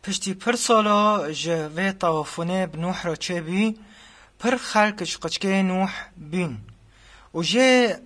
پشتی پر سالا جوه طوافونه بنوح را چه بی پر خلق شقچکه نوح بین و جه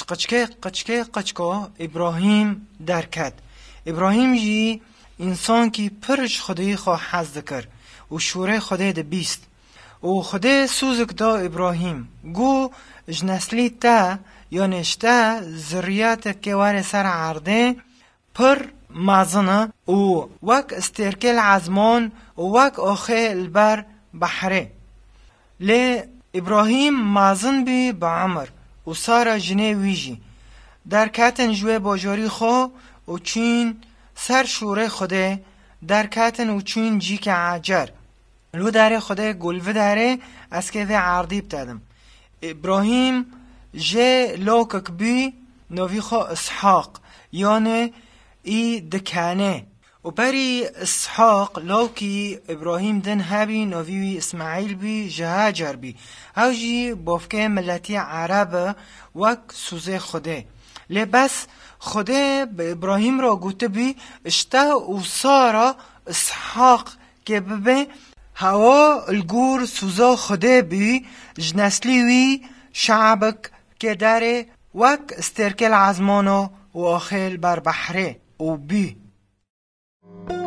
قچکه ابراهیم درکد. ابراهیم جی انسان کی پرش خدای خواه حز دکر و شوره خدای ده بیست و خدای سوزک دا ابراهیم گو جنسلی تا یا نشتا ذریات که وار سر عرده پر مازنه و وک استرکل عزمان و وک آخه البر بحره. لی ابراهیم مازن بی با عمر و سارا جنه ویجی در کتن جوه باجاری خو و چین سر شوره خوده در کتن و چین جی که عجر لو داره خوده گلوه داره از که وی عردی بتدم. ابراهیم جه لوکک بی نوی خو اسحاق یعنی ای دکانه و بری اسحاق لوکی ابراهیم دن هبی نوی اسماعیل بی جهاجر بی او جی بافکه ملتی عرب وک سوزه خوده. لبس خوده به ابراهیم را گوته بی اشتا و سارا اسحاق که ببه هوا الگور سوزا خوده بی جنسلی وی شعبک که داره وک استرکل عزمانو و آخیل بر بحره و بی